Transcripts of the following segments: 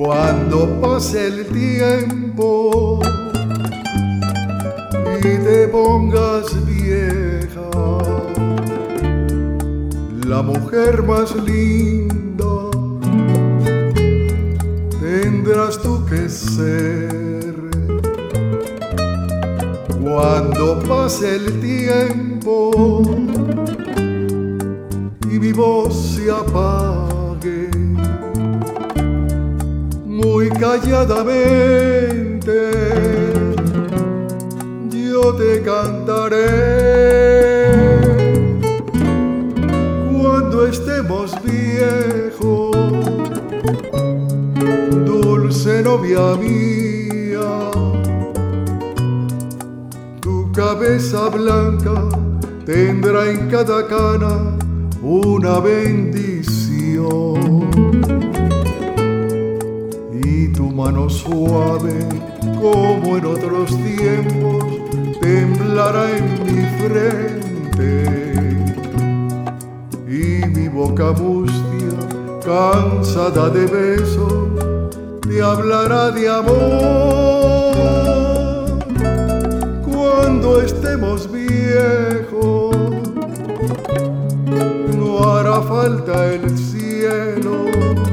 Cuando pase el tiempo y te pongas vieja, la mujer más linda tendrás tú que ser. Cuando pase el tiempo y mi voz se apague, muy calladamente yo te cantaré. Cuando estemos viejos, dulce novia mía, tu cabeza blanca tendrá en cada cana una bendición, y tu mano suave como en otros tiempos temblará en mi frente, y mi boca mustia, cansada de besos, te hablará de amor. Cuando estemos viejos, no hará falta el cielo,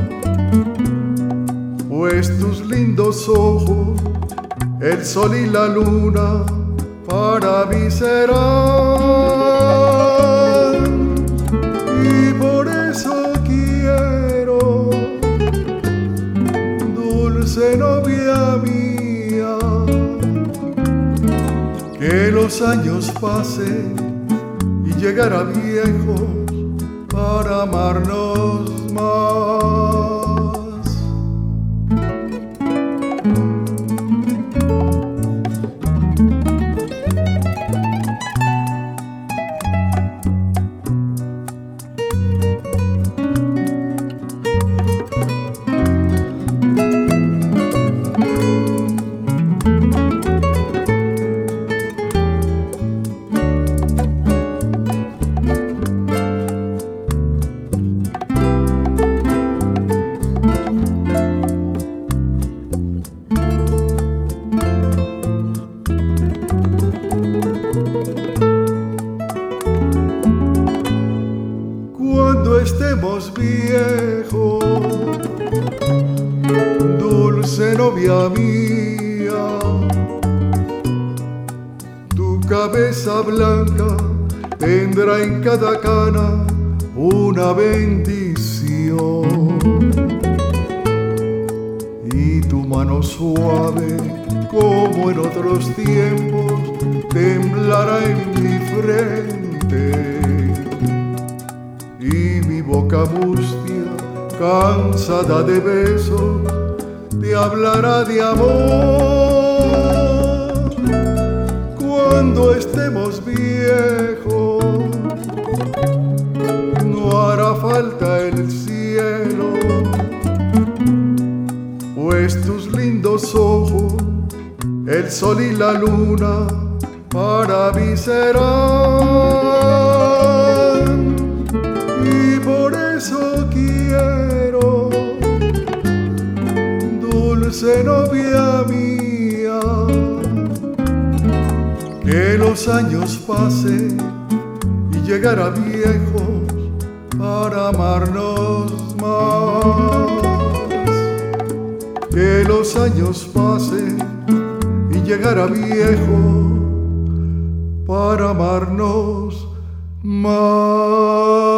pues tus lindos ojos, el sol y la luna para mí serán. Y por eso quiero, dulce novia mía, que los años pasen y llegar a viejos para amarnos más. Cuando estemos viejos, dulce novia mía, tu cabeza blanca tendrá en cada cana una bendición, y tu mano suave como en otros tiempos temblará en mi frente, y mi boca mustia, cansada de besos, te hablará de amor. Cuando estemos viejos, no hará falta el cielo, pues tus lindos ojos, el sol y la luna para mí serán. Y por eso quiero, dulce novia mía, que los años pasen y llegar a viejos para amarnos más. Que los años pasen y llegar a viejos para amarnos más.